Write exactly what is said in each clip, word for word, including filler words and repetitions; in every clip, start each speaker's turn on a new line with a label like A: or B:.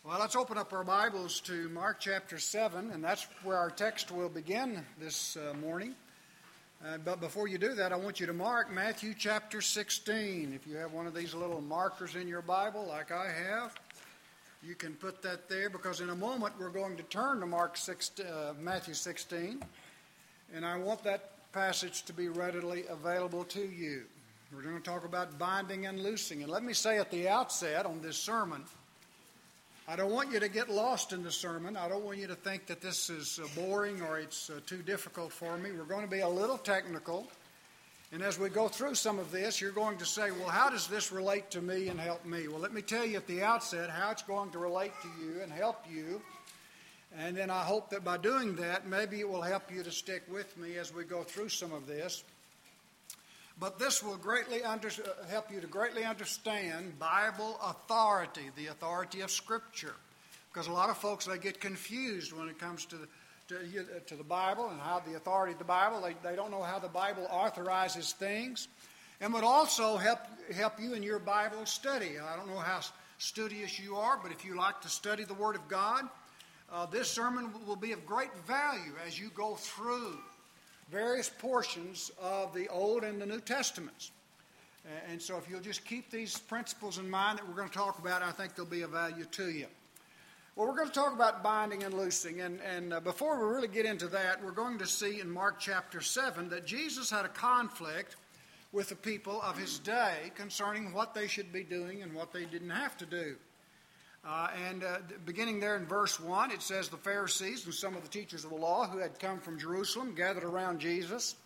A: Well, let's open up our Bibles to Mark chapter seven, and that's where our text will begin this uh, morning. Uh, but before you do that, I want you to mark Matthew chapter sixteen. If you have one of these little markers in your Bible, like I have, you can put that there, because in a moment we're going to turn to Mark six, uh, Matthew sixteen, and I want that passage to be readily available to you. We're going to talk about binding and loosing. And let me say at the outset on this sermon, I don't want you to get lost in the sermon. I don't want you to think that this is uh, boring or it's uh, too difficult for me. We're going to be a little technical. And as we go through some of this, you're going to say, well, how does this relate to me and help me? Well, let me tell you at the outset how it's going to relate to you and help you. And then I hope that by doing that, maybe it will help you to stick with me as we go through some of this. But this will greatly under, uh, help you to greatly understand Bible authority, the authority of Scripture. Because a lot of folks, they get confused when it comes to the, to, to the Bible and how the authority of the Bible. They, they don't know how the Bible authorizes things. And would also help, help you in your Bible study. I don't know how studious you are, but if you like to study the Word of God, uh, this sermon will be of great value as you go through various portions of the Old and the New Testaments. And so if you'll just keep these principles in mind that we're going to talk about, I think they'll be of value to you. Well, we're going to talk about binding and loosing. And, and uh, before we really get into that, we're going to see in Mark chapter seven that Jesus had a conflict with the people of his day concerning what they should be doing and what they didn't have to do. Uh, and uh, beginning there in verse one, it says, the Pharisees and some of the teachers of the law who had come from Jerusalem gathered around Jesus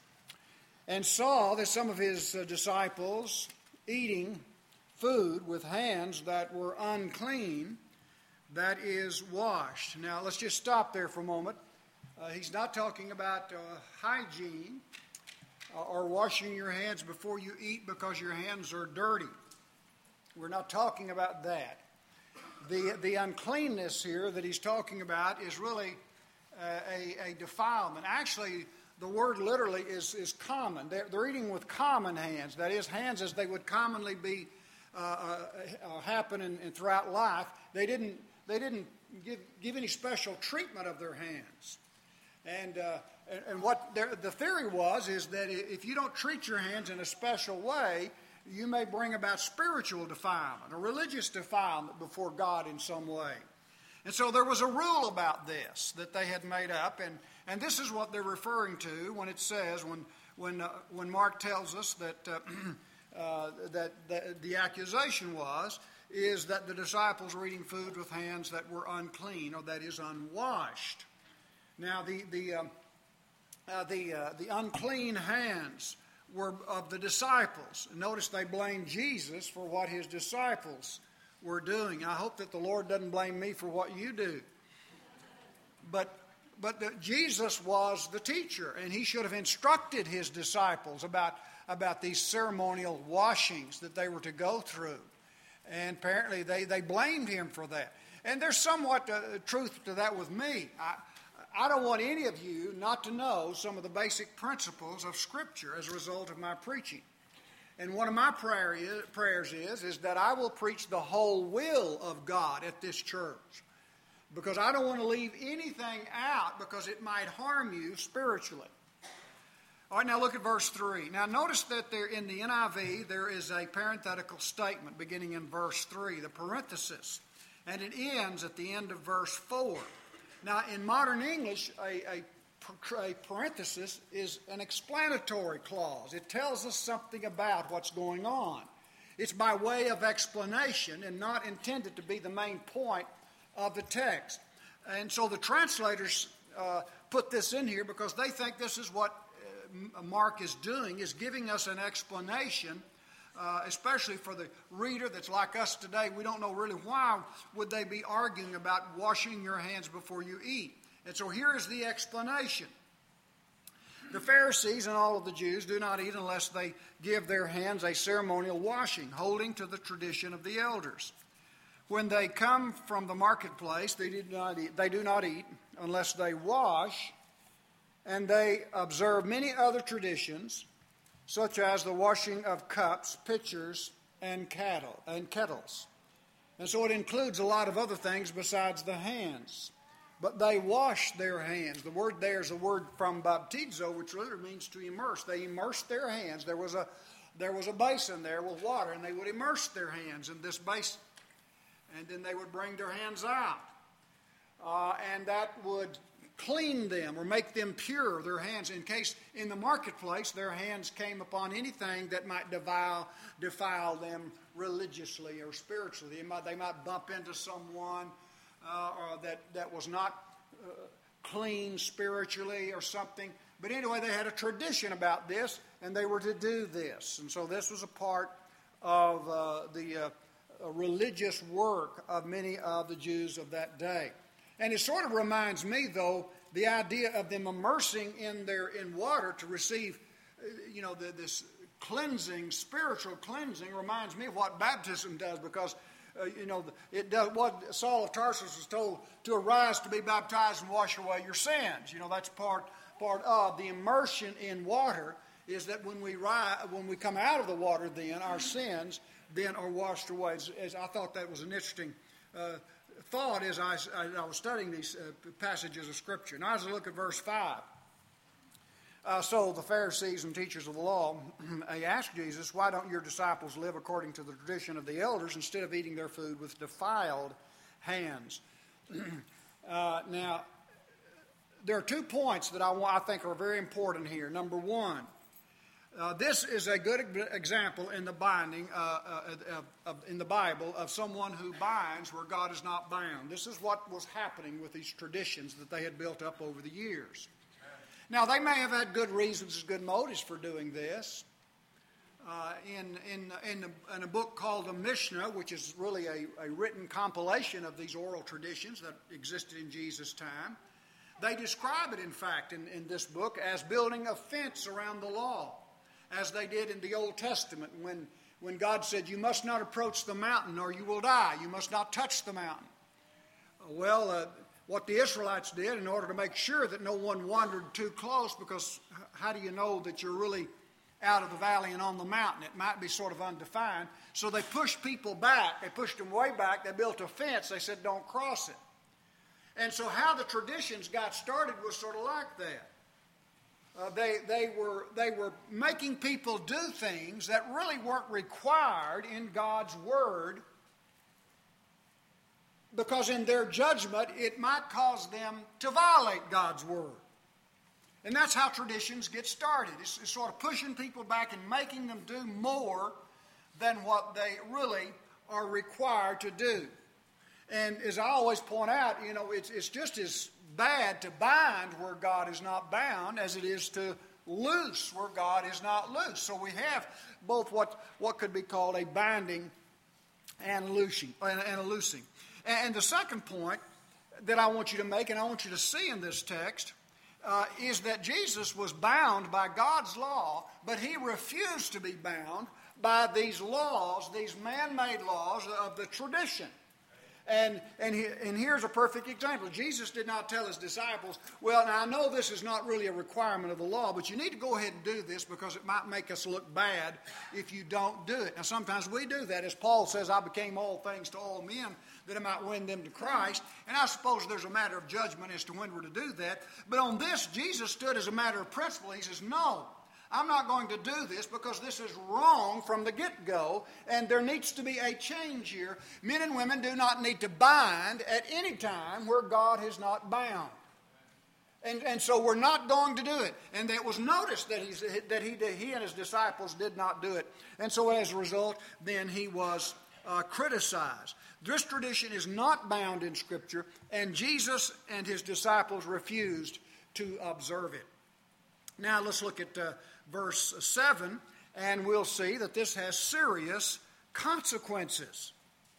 A: and saw that some of his uh, disciples eating food with hands that were unclean, that is, washed. Now, let's just stop there for a moment. Uh, he's not talking about uh, hygiene uh, or washing your hands before you eat because your hands are dirty. We're not talking about that. The, the uncleanness here that he's talking about is really uh, a, a defilement. Actually, the word literally is, is common. They're, they're eating with common hands. That is, hands as they would commonly be uh, uh, uh, happen in, in throughout life. They didn't they didn't give, give any special treatment of their hands. And uh, and, and what the theory was is that if you don't treat your hands in a special way, you may bring about spiritual defilement or religious defilement before God in some way. And so there was a rule about this that they had made up, and, and this is what they're referring to when it says, when when uh, when Mark tells us that uh, uh, that, that the accusation was, is that the disciples were eating food with hands that were unclean, or that is unwashed. Now the the um, uh, the uh, the unclean hands were of the disciples. Notice they blamed Jesus for what his disciples were doing. I hope that the Lord doesn't blame me for what you do. But but the, Jesus was the teacher, and he should have instructed his disciples about, about these ceremonial washings that they were to go through. And apparently they, they blamed him for that. And there's somewhat uh, truth to that with me. I, I don't want any of you not to know some of the basic principles of Scripture as a result of my preaching. And one of my prayer is, prayers is, is that I will preach the whole will of God at this church. Because I don't want to leave anything out because it might harm you spiritually. All right, now look at verse three. Now notice that there in the N I V there is a parenthetical statement beginning in verse three, the parenthesis. And it ends at the end of verse four. Now, in modern English, a, a, a parenthesis is an explanatory clause. It tells us something about what's going on. It's by way of explanation and not intended to be the main point of the text. And so the translators uh, put this in here because they think this is what uh, Mark is doing, is giving us an explanation. Uh, especially for the reader that's like us today, we don't know really why would they be arguing about washing your hands before you eat. And so here is the explanation. The Pharisees and all of the Jews do not eat unless they give their hands a ceremonial washing, holding to the tradition of the elders. When they come from the marketplace, they do not eat, they do not eat unless they wash, and they observe many other traditions, such as the washing of cups, pitchers, and cattle and kettles. And so it includes a lot of other things besides the hands. But they washed their hands. The word there is a word from baptizo, which literally means to immerse. They immersed their hands. There was a there was a basin there with water, and they would immerse their hands in this basin. And then they would bring their hands out. Uh, and that would clean them or make them pure, their hands, in case in the marketplace their hands came upon anything that might defile, defile them religiously or spiritually. They might, they might bump into someone uh, or that, that was not uh, clean spiritually or something. But anyway, they had a tradition about this, and they were to do this. And so this was a part of uh, the uh, religious work of many of the Jews of that day. And it sort of reminds me, though, the idea of them immersing in their in water to receive, you know, the, this cleansing, spiritual cleansing, reminds me of what baptism does, because, uh, you know, it does what Saul of Tarsus was told to arise to be baptized and wash away your sins. You know, that's part part of the immersion in water, is that when we rise, when we come out of the water, then our sins then are washed away. As, as I thought that was an interesting uh, thought as I, as I was studying these uh, passages of Scripture. Now, as I look at verse five, uh, so the Pharisees and teachers of the law, they asked Jesus, why don't your disciples live according to the tradition of the elders instead of eating their food with defiled hands? uh, now, there are two points that I, want, I think are very important here. Number one, Uh, this is a good example in the binding, uh, uh, uh, uh, in the Bible, of someone who binds where God is not bound. This is what was happening with these traditions that they had built up over the years. Now, they may have had good reasons, good motives for doing this. Uh, in in in a, in a book called the Mishnah, which is really a, a written compilation of these oral traditions that existed in Jesus' time, they describe it, in fact, in, in this book as building a fence around the law, as they did in the Old Testament when, when God said, you must not approach the mountain or you will die. You must not touch the mountain. Well, uh, what the Israelites did in order to make sure that no one wandered too close, because how do you know that you're really out of the valley and on the mountain? It might be sort of undefined. So they pushed people back. They pushed them way back. They built a fence. They said, don't cross it. And so how the traditions got started was sort of like that. Uh, they, they, were, they were making people do things that really weren't required in God's Word, because in their judgment it might cause them to violate God's Word. And that's how traditions get started. It's, it's sort of pushing people back and making them do more than what they really are required to do. And as I always point out, you know, it's, it's just as bad to bind where God is not bound as it is to loose where God is not loose. So we have both what, what could be called a binding and loosing, and, and a loosing. And, and the second point that I want you to make, and I want you to see in this text, uh, is that Jesus was bound by God's law, but he refused to be bound by these laws, these man-made laws of the tradition. And and, he, and here's a perfect example. Jesus did not tell his disciples, well, now I know this is not really a requirement of the law, but you need to go ahead and do this because it might make us look bad if you don't do it. Now sometimes we do that. As Paul says, I became all things to all men that I might win them to Christ. And I suppose there's a matter of judgment as to when we're to do that. But on this, Jesus stood as a matter of principle. He says, no, I'm not going to do this because this is wrong from the get-go, and there needs to be a change here. Men and women do not need to bind at any time where God has not bound. And, and so we're not going to do it. And it was noticed that, he's, that he, that he and his disciples did not do it. And so as a result, then he was uh, criticized. This tradition is not bound in Scripture, and Jesus and his disciples refused to observe it. Now let's look at uh, verse seven, and we'll see that this has serious consequences.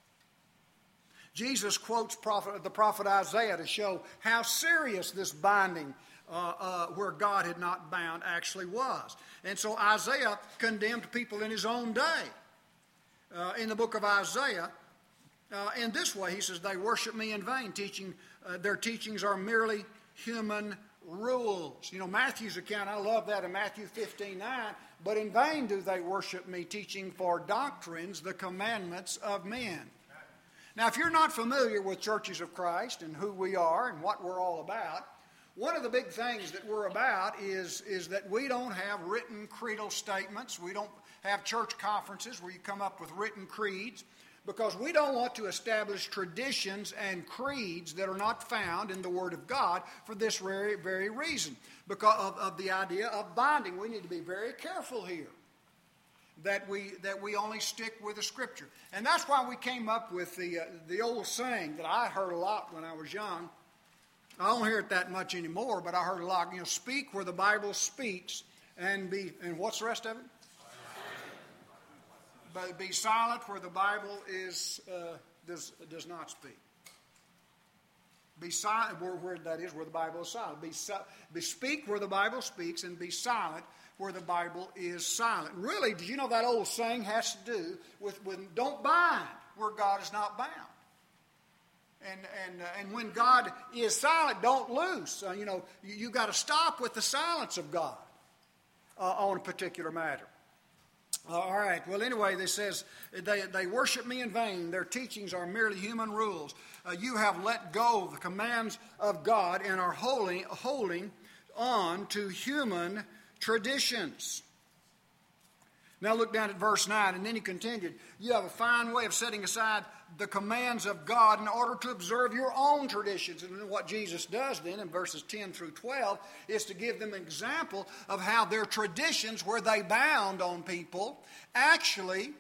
A: Jesus quotes prophet, the prophet Isaiah to show how serious this binding uh, uh, where God had not bound actually was. And so Isaiah condemned people in his own day. Uh, in the book of Isaiah, uh, in this way, he says, they worship me in vain, teaching uh, their teachings are merely human rules. You know, Matthew's account, I love that in Matthew fifteen nine, but in vain do they worship me, teaching for doctrines the commandments of men. Now, if you're not familiar with Churches of Christ and who we are and what we're all about, one of the big things that we're about is, is that we don't have written creedal statements. We don't have church conferences where you come up with written creeds, because we don't want to establish traditions and creeds that are not found in the Word of God for this very, very reason, because of, of the idea of binding. We need to be very careful here that we that we only stick with the Scripture. And that's why we came up with the uh, the old saying that I heard a lot when I was young. I don't hear it that much anymore, but I heard a lot. You know, speak where the Bible speaks, and be and what's the rest of it? But be silent where the Bible is uh, does does not speak. Be silent where, where that is where the Bible is silent. Be, be speak where the Bible speaks, and be silent where the Bible is silent. Really, did you know that old saying has to do with, with don't bind where God is not bound. And and uh, and when God is silent, don't loose. Uh, you know, you, you got to stop with the silence of God uh, on a particular matter. Uh, all right. Well, anyway, this says they they worship me in vain. Their teachings are merely human rules. Uh, you have let go of the commands of God and are holding holding on to human traditions. Now look down at verse nine, and then he continued, you have a fine way of setting aside the commands of God in order to observe your own traditions. And what Jesus does then in verses ten through twelve is to give them an example of how their traditions, where they bound on people, actually,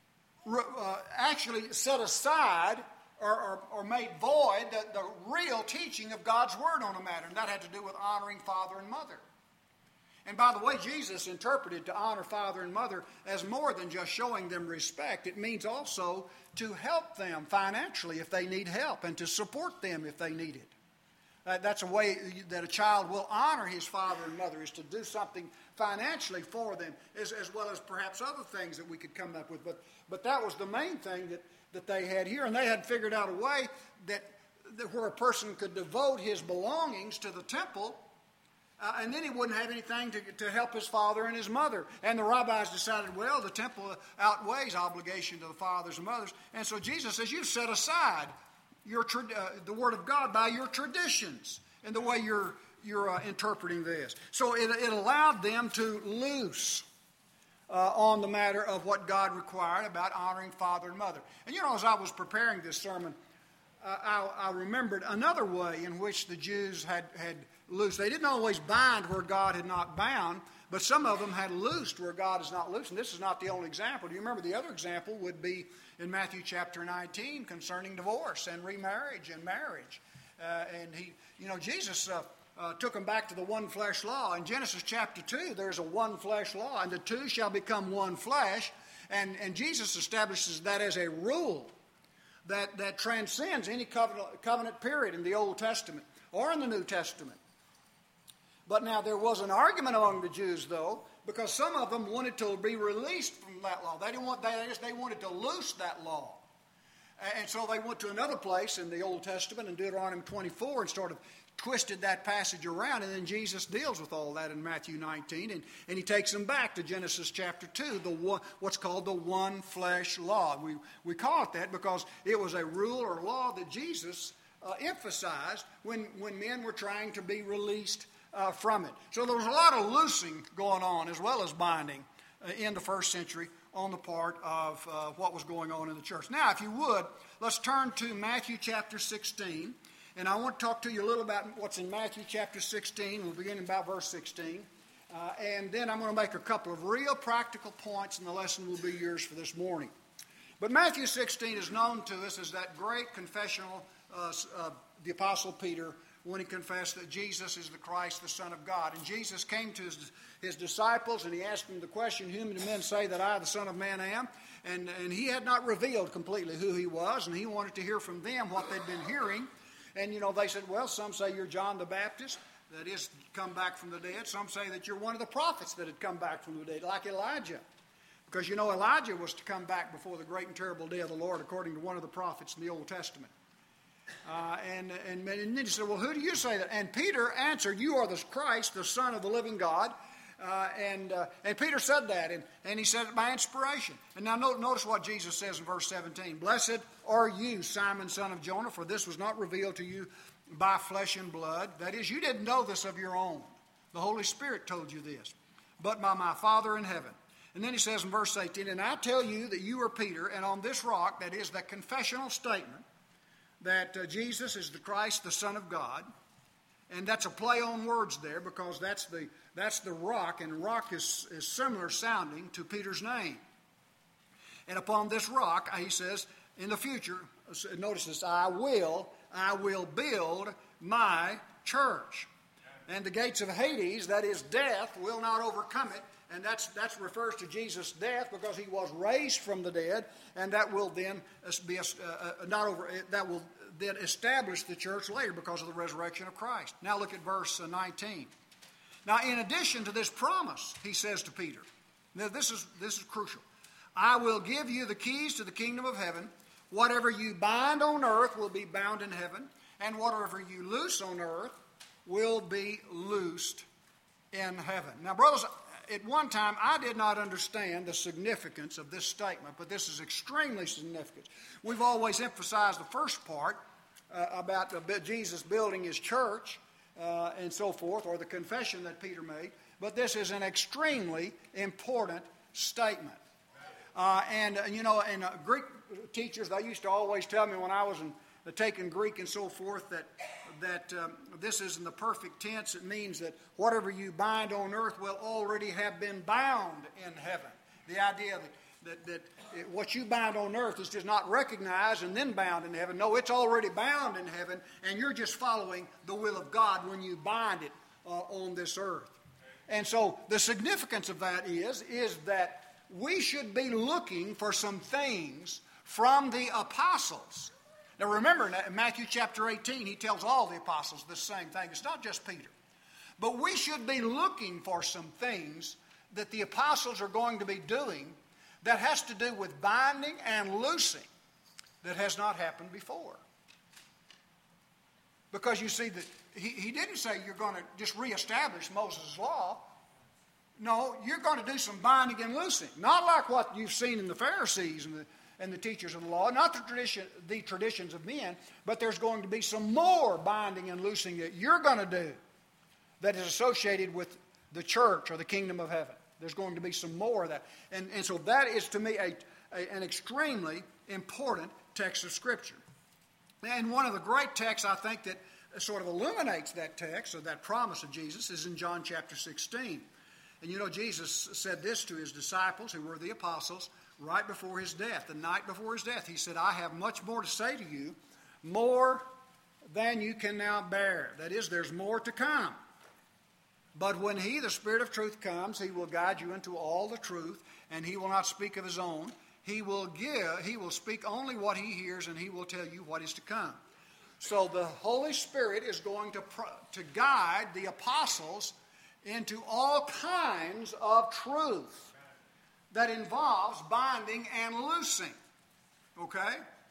A: uh, actually set aside or, or, or made void the, the real teaching of God's Word on a matter. And that had to do with honoring father and mother. And by the way, Jesus interpreted to honor father and mother as more than just showing them respect. It means also to help them financially if they need help, and to support them if they need it. Uh, that's a way that a child will honor his father and mother, is to do something financially for them, as, as well as perhaps other things that we could come up with. But, but that was the main thing that, that they had here, and they had figured out a way that, that where a person could devote his belongings to the temple, Uh, and then he wouldn't have anything to, to help his father and his mother. And the rabbis decided, well, the temple outweighs obligation to the fathers and mothers. And so Jesus says, you set aside your uh, the Word of God by your traditions and the way you're, you're uh, interpreting this. So it, it allowed them to loose uh, on the matter of what God required about honoring father and mother. And you know, as I was preparing this sermon, uh, I, I remembered another way in which the Jews had had loose. They didn't always bind where God had not bound, but some of them had loosed where God is not loosed. And this is not the only example. Do you remember the other example would be in Matthew chapter nineteen concerning divorce and remarriage and marriage. Uh, and he, you know, Jesus uh, uh, took them back to the one flesh law. In Genesis chapter two, there's a one flesh law, and the two shall become one flesh. And, and Jesus establishes that as a rule that, that transcends any covenant, covenant period in the Old Testament or in the New Testament. But now there was an argument among the Jews, though, because some of them wanted to be released from that law. They didn't want that; they wanted to loose that law, and so they went to another place in the Old Testament in Deuteronomy twenty-four and sort of twisted that passage around. And then Jesus deals with all that in Matthew nineteen, and, and he takes them back to Genesis chapter two, the one, what's called the one flesh law. We we call it that because it was a rule or law that Jesus uh, emphasized when when men were trying to be released Uh, from it. So there was a lot of loosing going on as well as binding uh, in the first century on the part of uh, what was going on in the church. Now, if you would, let's turn to Matthew chapter sixteen. And I want to talk to you a little about what's in Matthew chapter sixteen. We'll begin in about verse sixteen. Uh, and then I'm going to make a couple of real practical points, and the lesson will be yours for this morning. But Matthew sixteen is known to us as that great confessional uh, uh, the Apostle Peter, when he confessed that Jesus is the Christ, the Son of God. And Jesus came to his, his disciples, and he asked them the question, whom do men say that I, the Son of Man, am? And, and he had not revealed completely who he was, and he wanted to hear from them what they'd been hearing. And, you know, they said, well, some say you're John the Baptist, that is, come back from the dead. Some say that you're one of the prophets that had come back from the dead, like Elijah. Because, you know, Elijah was to come back before the great and terrible day of the Lord, according to one of the prophets in the Old Testament. Uh, and, and, and then he said, well, who do you say that? And Peter answered, you are the Christ, the Son of the living God. Uh, and uh, and Peter said that, and, and he said it by inspiration. And now note, notice what Jesus says in verse seventeen. Blessed are you, Simon, son of Jonah, for this was not revealed to you by flesh and blood. That is, you didn't know this of your own. The Holy Spirit told you this, but by my Father in heaven. And then he says in verse eighteen, and I tell you that you are Peter, and on this rock, that is the confessional statement that uh, Jesus is the Christ, the Son of God. And that's a play on words there, because that's the that's the rock, and rock is, is similar sounding to Peter's name. And upon this rock, he says, in the future, notice this, I will, I will build my church. And the gates of Hades, that is death, will not overcome it. And that's that refers to Jesus' death, because he was raised from the dead, and that will then be a, uh, not over that will then establish the church later because of the resurrection of Christ. Now look at verse nineteen. Now, in addition to this promise, he says to Peter, now this is this is crucial. I will give you the keys to the kingdom of heaven. Whatever you bind on earth will be bound in heaven, and whatever you loose on earth will be loosed in heaven. Now, brothers, at one time I did not understand the significance of this statement, but this is extremely significant. We've always emphasized the first part uh, about the, Jesus building his church uh, and so forth, or the confession that Peter made, but this is an extremely important statement. Uh, and, uh, you know, and uh, Greek teachers, they used to always tell me when I was in, uh, taking Greek and so forth that that um, this is in the perfect tense. It means that whatever you bind on earth will already have been bound in heaven. The idea that, that, that it, what you bind on earth is just not recognized and then bound in heaven. No, it's already bound in heaven, and you're just following the will of God when you bind it uh, on this earth. And so the significance of that is, is that we should be looking for some things from the apostles. Now remember, in Matthew chapter eighteen, he tells all the apostles the same thing. It's not just Peter. But we should be looking for some things that the apostles are going to be doing that has to do with binding and loosing that has not happened before. Because you see, that he, he didn't say you're going to just reestablish Moses' law. No, you're going to do some binding and loosing. Not like what you've seen in the Pharisees and the and the teachers of the law, not the tradition, the traditions of men, but there's going to be some more binding and loosing that you're going to do that is associated with the church or the kingdom of heaven. There's going to be some more of that. And, and so that is, to me, a, a, an extremely important text of Scripture. And one of the great texts, I think, that sort of illuminates that text, or that promise of Jesus, is in John chapter sixteen. And you know, Jesus said this to his disciples, who were the apostles, right before his death, the night before his death. He said, I have much more to say to you, more than you can now bear. That is, there's more to come. But when he, the Spirit of truth, comes, he will guide you into all the truth, and he will not speak of his own. He will give, he will speak only what he hears, and he will tell you what is to come. So the Holy Spirit is going to, to guide the apostles into all kinds of truth that involves binding and loosing. Okay?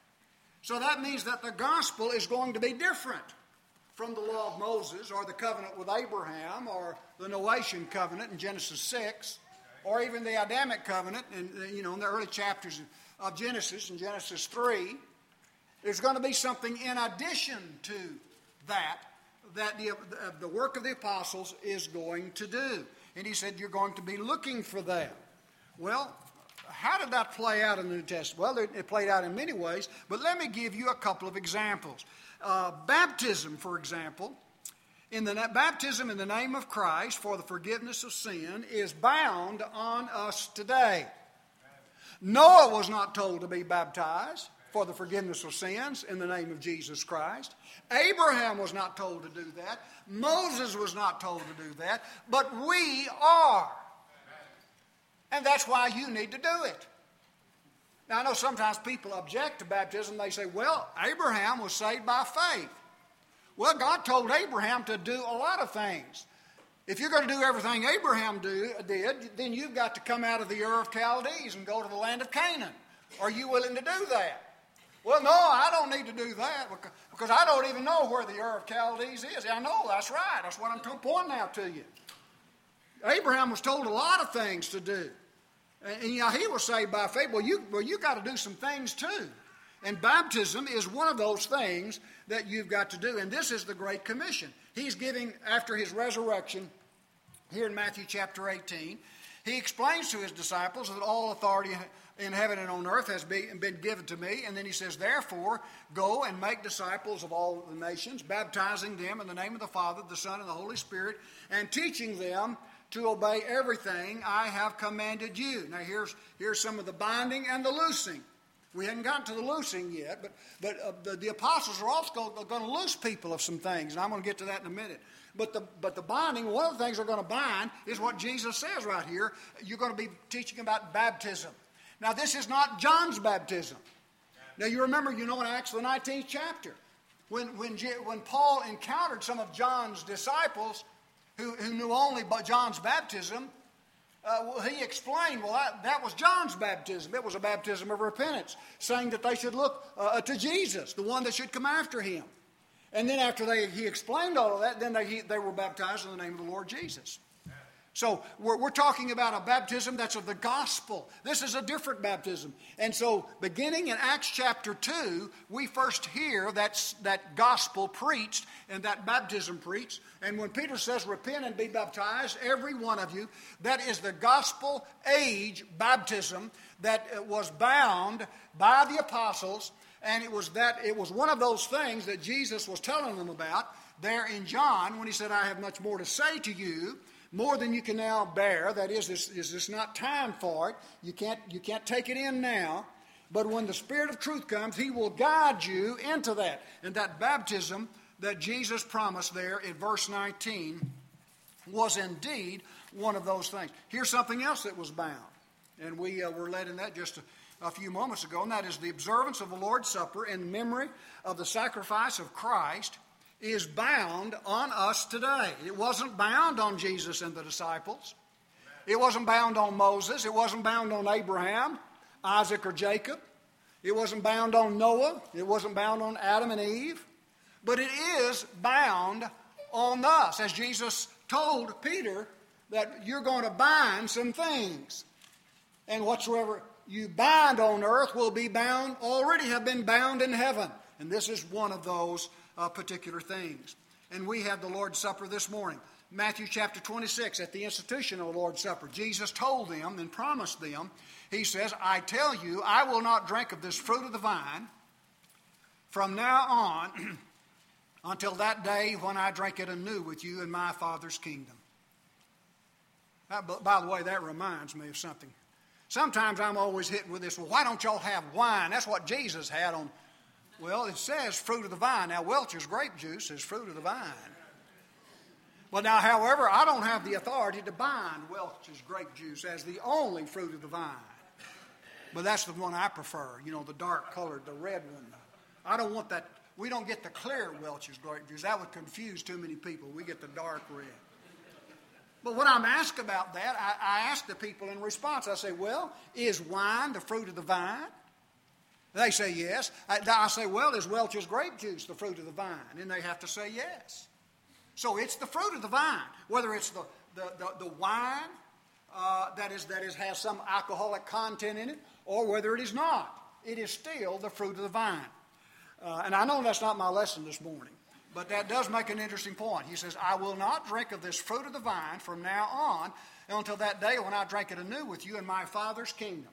A: So that means that the gospel is going to be different from the law of Moses, or the covenant with Abraham, or the Noachian covenant in Genesis six, or even the Adamic covenant in, you know, in the early chapters of Genesis, in Genesis three. There's going to be something in addition to that that the, the work of the apostles is going to do. And he said, you're going to be looking for that. Well, how did that play out in the New Testament? Well, it played out in many ways, but let me give you a couple of examples. Uh, baptism, for example, in the baptism in the name of Christ for the forgiveness of sin is bound on us today. Noah was not told to be baptized for the forgiveness of sins in the name of Jesus Christ. Abraham was not told to do that. Moses was not told to do that. But we are. And that's why you need to do it. Now, I know sometimes people object to baptism. They say, well, Abraham was saved by faith. Well, God told Abraham to do a lot of things. If you're going to do everything Abraham do, did, then you've got to come out of the Ur of Chaldees and go to the land of Canaan. Are you willing to do that? Well, no, I don't need to do that because I don't even know where the Ur of Chaldees is. I know, that's right. That's what I'm pointing out to you. Abraham was told a lot of things to do. And, and you know, he was saved by faith. Well, you, well, you got to do some things too. And baptism is one of those things that you've got to do. And this is the Great Commission. He's giving, after his resurrection, here in Matthew chapter eighteen, he explains to his disciples that all authority in heaven and on earth has been given to me. And then he says, therefore, go and make disciples of all the nations, baptizing them in the name of the Father, the Son, and the Holy Spirit, and teaching them to obey everything I have commanded you. Now here's, here's some of the binding and the loosing. We haven't gotten to the loosing yet, but, but uh, the, the apostles are also going to loose people of some things, and I'm going to get to that in a minute. But the, but the binding, one of the things they're going to bind is what Jesus says right here. You're going to be teaching about baptism. Now, this is not John's baptism. Now, you remember, you know, in Acts the nineteenth chapter, when, when, when Paul encountered some of John's disciples who, who knew only but John's baptism, Uh, well, he explained, well, that, that was John's baptism. It was a baptism of repentance, saying that they should look uh, to Jesus, the one that should come after him. And then after they, he explained all of that, then they, he, they were baptized in the name of the Lord Jesus. So we're, we're talking about a baptism that's of the gospel. This is a different baptism. And so beginning in Acts chapter two, we first hear that, that gospel preached and that baptism preached. And when Peter says, repent and be baptized, every one of you, that is the gospel age baptism that was bound by the apostles. And it was that it was one of those things that Jesus was telling them about there in John when he said, I have much more to say to you, more than you can now bear. That is, this is this not time for it. You can't, you can't take it in now. But when the Spirit of truth comes, he will guide you into that. And that baptism that Jesus promised there in verse nineteen was indeed one of those things. Here's something else that was bound. And we uh, were led in that just a, a few moments ago. And that is the observance of the Lord's Supper in memory of the sacrifice of Christ is bound on us today. It wasn't bound on Jesus and the disciples. It wasn't bound on Moses. It wasn't bound on Abraham, Isaac, or Jacob. It wasn't bound on Noah. It wasn't bound on Adam and Eve. But it is bound on us, as Jesus told Peter that you're going to bind some things. And whatsoever you bind on earth will be bound, already have been bound in heaven. And this is one of those Uh, particular things. And we have the Lord's Supper this morning. Matthew chapter twenty-six, at the institution of the Lord's Supper, Jesus told them and promised them, he says, I tell you, I will not drink of this fruit of the vine from now on until that day when I drink it anew with you in my Father's kingdom. That, by the way, that reminds me of something. Sometimes I'm always hit with this, well, why don't y'all have wine? That's what Jesus had on. Well, it says fruit of the vine. Now, Welch's grape juice is fruit of the vine. Well, now, however, I don't have the authority to bind Welch's grape juice as the only fruit of the vine. But that's the one I prefer, you know, the dark colored, the red one. I don't want that. We don't get the clear Welch's grape juice. That would confuse too many people. We get the dark red. But when I'm asked about that, I, I ask the people in response, I say, well, is wine the fruit of the vine? They say yes. I, I say, well, is Welch's grape juice the fruit of the vine? And they have to say yes. So it's the fruit of the vine. Whether it's the, the, the, the wine uh, that is that is has some alcoholic content in it, or whether it is not, it is still the fruit of the vine. Uh, and I know that's not my lesson this morning, but that does make an interesting point. He says, I will not drink of this fruit of the vine from now on until that day when I drink it anew with you in my Father's kingdom.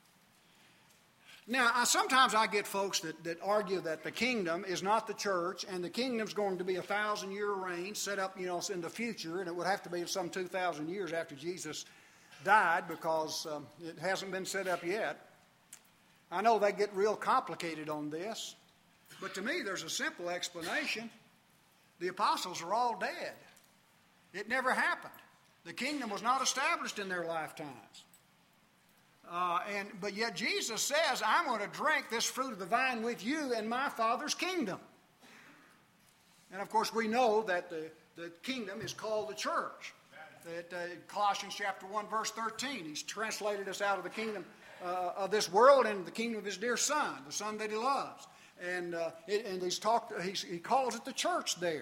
A: Now, I, sometimes I get folks that, that argue that the kingdom is not the church, and the kingdom's going to be a thousand-year reign set up, you know, in the future, and it would have to be some two thousand years after Jesus died because um, it hasn't been set up yet. I know they get real complicated on this, but to me there's a simple explanation. The apostles are all dead. It never happened. The kingdom was not established in their lifetimes. Uh, and but yet Jesus says, I'm going to drink this fruit of the vine with you in my Father's kingdom. And of course we know that the, the kingdom is called the church. That uh, Colossians chapter one verse thirteen, he's translated us out of the kingdom uh, of this world into the kingdom of his dear Son, the Son that he loves. And uh, it, and he's talked. He's, he calls it the church there.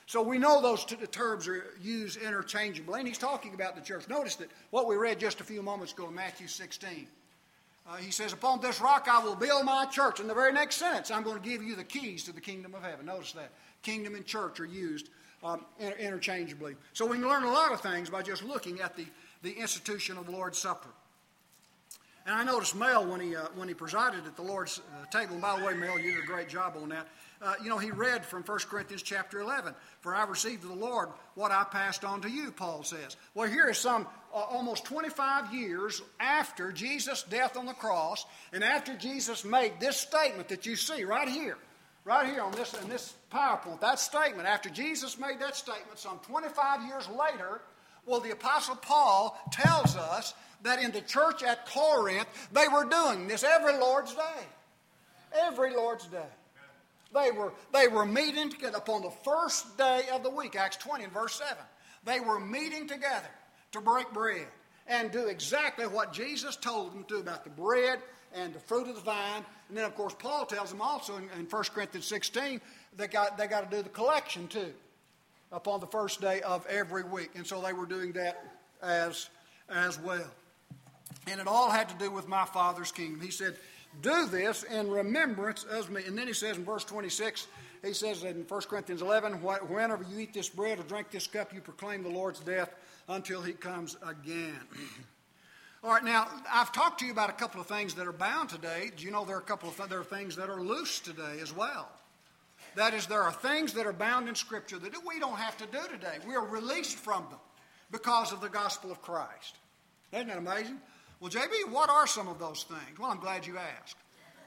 A: So we know those t- terms are used interchangeably, and he's talking about the church. Notice that what we read just a few moments ago in Matthew sixteen. Uh, he says, upon this rock I will build my church. In the very next sentence, I'm going to give you the keys to the kingdom of heaven. Notice that. Kingdom and church are used um, inter- interchangeably. So we can learn a lot of things by just looking at the, the institution of the Lord's Supper. And I noticed Mel, when he, uh, when he presided at the Lord's uh, table, and by the way, Mel, you did a great job on that. Uh, you know, he read from First Corinthians chapter eleven. For I received of the Lord what I passed on to you, Paul says. Well, here is some uh, almost twenty-five years after Jesus' death on the cross, and after Jesus made this statement that you see right here, right here on this, in this PowerPoint, that statement, after Jesus made that statement some twenty-five years later, well, the Apostle Paul tells us that in the church at Corinth, they were doing this every Lord's Day. Every Lord's Day. They were, they were meeting together upon the first day of the week, Acts twenty and verse seven. They were meeting together to break bread and do exactly what Jesus told them to do about the bread and the fruit of the vine. And then, of course, Paul tells them also in, in First Corinthians sixteen, they got, they got to do the collection too upon the first day of every week. And so they were doing that as, as well. And it all had to do with my Father's kingdom. He said, do this in remembrance of me. And then he says in verse twenty-six, he says in First Corinthians eleven, whenever you eat this bread or drink this cup, you proclaim the Lord's death until he comes again. All right, now, I've talked to you about a couple of things that are bound today. Do you know there are a couple of th- there are things that are loose today as well? That is, there are things that are bound in Scripture that we don't have to do today. We are released from them because of the gospel of Christ. Isn't that amazing? Well, J B, what are some of those things? Well, I'm glad you asked.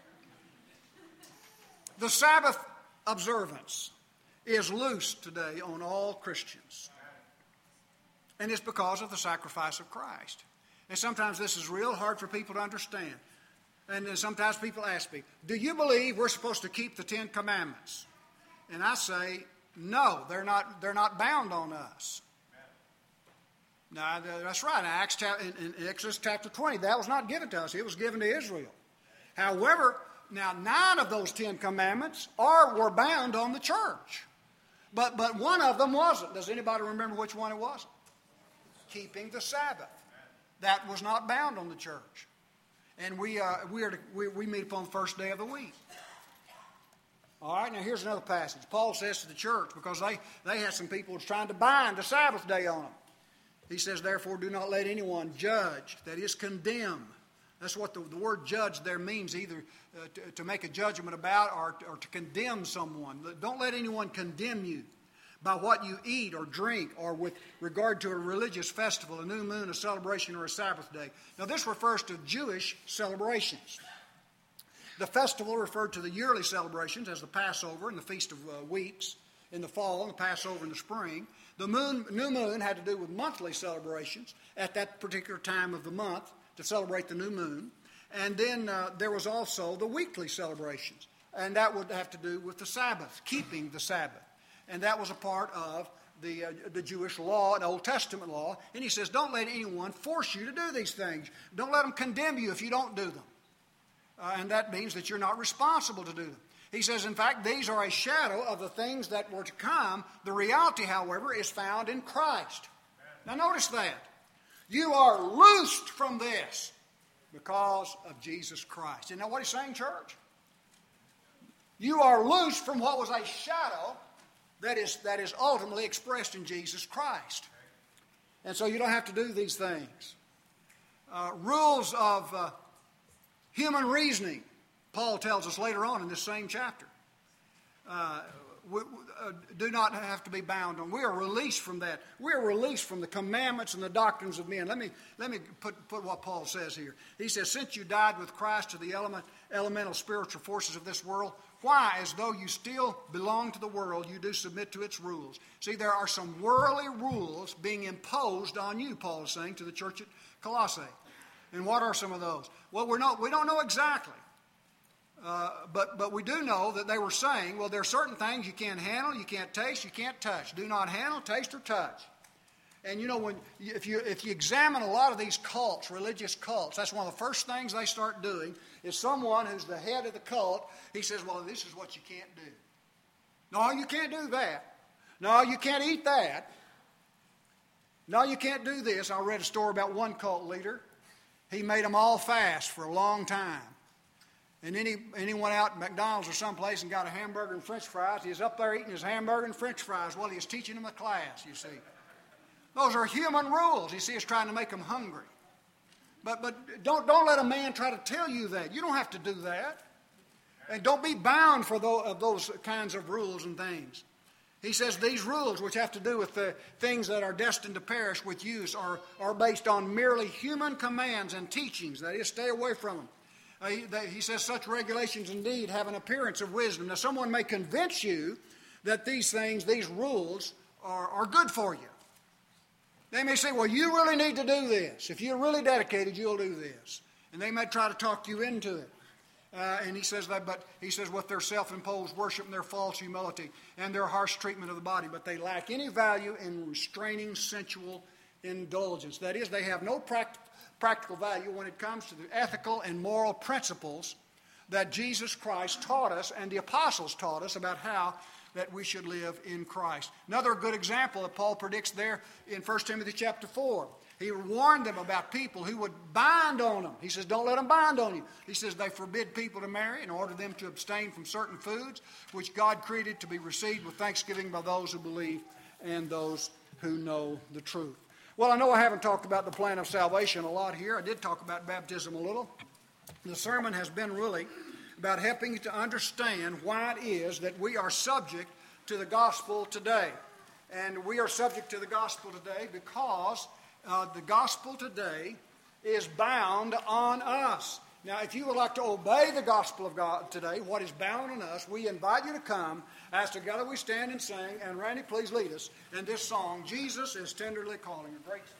A: The Sabbath observance is loose today on all Christians. And it's because of the sacrifice of Christ. And sometimes this is real hard for people to understand. And then sometimes people ask me, do you believe we're supposed to keep the Ten Commandments? And I say, no, they're not, they're not bound on us. No, that's right. In, Acts, in Exodus chapter twenty, that was not given to us. It was given to Israel. However, now nine of those Ten Commandments are were bound on the church. But, but one of them wasn't. Does anybody remember which one it was? Keeping the Sabbath. That was not bound on the church. And we, uh, we, are to, we, we meet upon the first day of the week. All right, now here's another passage. Paul says to the church, because they, they had some people trying to bind the Sabbath day on them. He says, therefore, do not let anyone judge, that is, condemn. That's what the, the word judge there means, either uh, to, to make a judgment about or, or to condemn someone. Don't let anyone condemn you by what you eat or drink or with regard to a religious festival, a new moon, a celebration, or a Sabbath day. Now, this refers to Jewish celebrations. The festival referred to the yearly celebrations as the Passover and the Feast of uh, Weeks in the fall and the Passover in the spring. The moon, new moon had to do with monthly celebrations at that particular time of the month to celebrate the new moon. And then uh, there was also the weekly celebrations, and that would have to do with the Sabbath, keeping the Sabbath. And that was a part of the, uh, the Jewish law and Old Testament law. And he says, don't let anyone force you to do these things. Don't let them condemn you if you don't do them. Uh, and that means that you're not responsible to do them. He says, in fact, these are a shadow of the things that were to come. The reality, however, is found in Christ. Now notice that. You are loosed from this because of Jesus Christ. Isn't that what he's saying, church? You are loosed from what was a shadow that is, that is ultimately expressed in Jesus Christ. And so you don't have to do these things. Uh, rules of uh, human reasoning. Paul tells us later on in this same chapter, uh, we, uh, do not have to be bound on. We are released from that. We are released from the commandments and the doctrines of men. Let me let me put, put what Paul says here. He says, since you died with Christ to the element, elemental spiritual forces of this world, why, as though you still belong to the world, you do submit to its rules? See, there are some worldly rules being imposed on you, Paul is saying to the church at Colossae. And what are some of those? Well, we're not, we don't know exactly. Uh, but but we do know that they were saying, well, there are certain things you can't handle, you can't taste, you can't touch. Do not handle, taste, or touch. And you know, when if you if you examine a lot of these cults, religious cults, that's one of the first things they start doing is someone who's the head of the cult, he says, well, this is what you can't do. No, you can't do that. No, you can't eat that. No, you can't do this. I read a story about one cult leader. He made them all fast for a long time. And then he, and he went out at McDonald's or someplace and got a hamburger and french fries. He was up there eating his hamburger and french fries while he was teaching them a class, you see. Those are human rules. You see, he's trying to make them hungry. But but don't, don't let a man try to tell you that. You don't have to do that. And don't be bound for those, of those kinds of rules and things. He says these rules, which have to do with the things that are destined to perish with use, are, are based on merely human commands and teachings. That is, stay away from them. Uh, he, they, he says such regulations indeed have an appearance of wisdom. Now, someone may convince you that these things, these rules, are, are good for you. They may say, well, you really need to do this. If you're really dedicated, you'll do this. And they may try to talk you into it. Uh, and he says that, but he says with their self-imposed worship and their false humility and their harsh treatment of the body, but they lack any value in restraining sensual indulgence. That is, they have no pract- practical value when it comes to the ethical and moral principles that Jesus Christ taught us and the apostles taught us about how that we should live in Christ. Another good example that Paul predicts there in First Timothy chapter four. He warned them about people who would bind on them. He says, don't let them bind on you. He says they forbid people to marry and order them to abstain from certain foods, which God created to be received with thanksgiving by those who believe and those who know the truth. Well, I know I haven't talked about the plan of salvation a lot here. I did talk about baptism a little. The sermon has been really about helping you to understand why it is that we are subject to the gospel today. And we are subject to the gospel today because Uh, the gospel today is bound on us. Now, if you would like to obey the gospel of God today, what is bound on us, we invite you to come as together we stand and sing. And Randy, please lead us in this song, Jesus is Tenderly Calling. A great